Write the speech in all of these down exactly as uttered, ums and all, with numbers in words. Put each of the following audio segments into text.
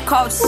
Records.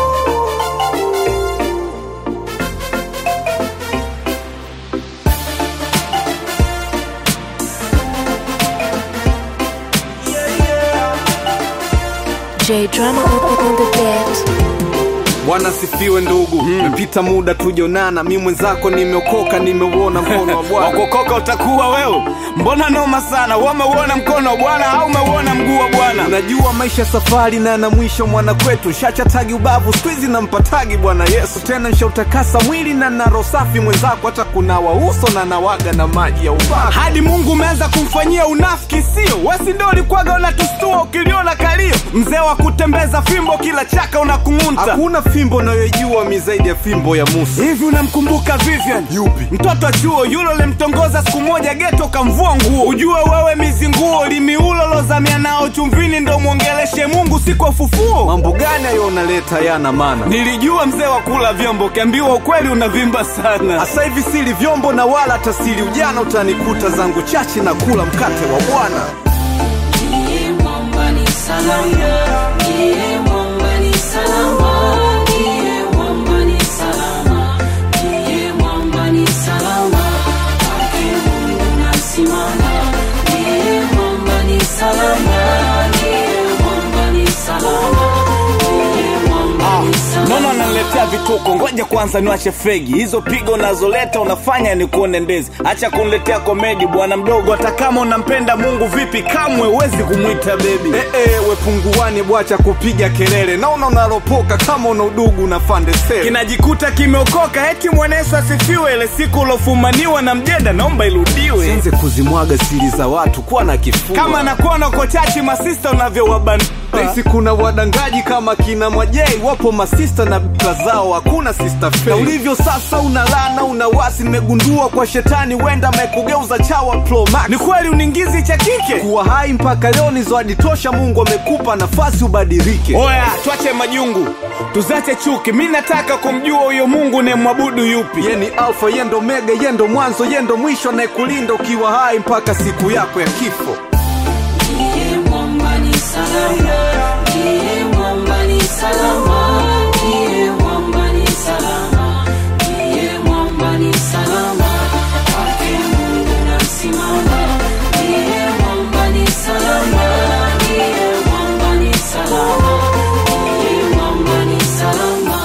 J Drama on the beat. Bwana sifiwe ndugu, nimepita mm. muda tujonana, mimi mwenzako nimeokoka, nimeuona mkono wa Bwana. Wakokoka utakuwa wewe? Mbona noma sana, umeuona mkono wa Bwana au umeuona mguu wa Bwana? Unajua maisha safari na na mwisho mwana kwetu, shacha tagi ubavu squeeze na mpatagi Bwana Yesu. Tena nishautakasa mwili na na roho safi, mwenzako hata kunawa uso na nawaga na maji ya ubaka. Hadi Mungu umeanza kumfanyia unafiki sio? Wewe ndio ulikuwaga unatustua ukiliona kalio. Mzee wa kutembeza fimbo kila chaka unakungunta. Hakuna fimbo unayojua mi zaidi ya fimbo ya Musa. Hivi unamkumbuka Vivian? Yupi? Mtoto chuo yule lemtongoza siku moja ghetto kamvua nguo. Ujue wewe mizinguo limiulo lozamia nao chumvini ndo muongeleshe Mungu siku ufufuo. Mambo gani hayo unaleta yana maana? Nilijua mzee wa kula vyombo, kiambiwa ukweli unavimba sana. Asa hivi sili vyombo na wala tasili ujana, utanikuta zangu chachi na kula mkate wa Bwana. Niye mwamba ni salama, niye mwamba ni salama. Nono naletea vituko, ngoja kwanza niwache fegi. Hizo pigo nazoleta unafanya ni kuone ndezi. Acha kuniletea komedi bwana mdogo, hata kama unampenda Mungu vipi kamwe uwezi kumuita baby. Eh eh we punguani bwacha kupiga kelele. Naona unalopoka kama una udugu na fande sele. Kinajikuta kimeokoka eti mwanesu asifiwe. Ile siku ulofumaniwa na mjeda naomba irudiwe. Sianze kuzimwaga siri za watu kwa na kifua. Kama nakuwa na kochachi masista unavyowabana. Sisi kuna wadangaji kama kina Mwajei, wapo masista na bika zao hakuna sister fake. Na ulivyo sasa unalana unawasi, nimegundua kwa shetani wenda mekugeuza chawa Pro Max. Ni kweli uningizi cha kike? Kuwa hai mpaka leo ni zawadi tosha, Mungu amekupa nafasi ubadilike. Oya, tuache majungu, tuzache chuki, mimi nataka kumjua huyo Mungu ne mwabudu yupi. Yeye ni Alpha, yeye ndo Omega, yeye ndo mwanzo, yeye ndo mwisho, na kulinda ukiwa hai mpaka siku yako ya kifo. Niye mwamba ni salama, niye mwamba ni salama, niye mwamba ni salama, niye mwamba ni salama. Kwake Mungu nasimama, niye mwamba ni salama, niye mwamba ni salama, niye mwamba ni salama.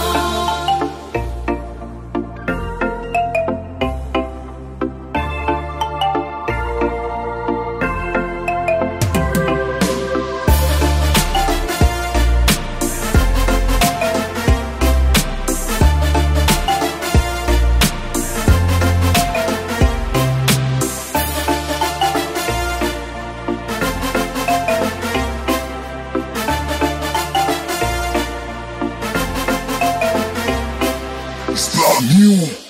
Stop you.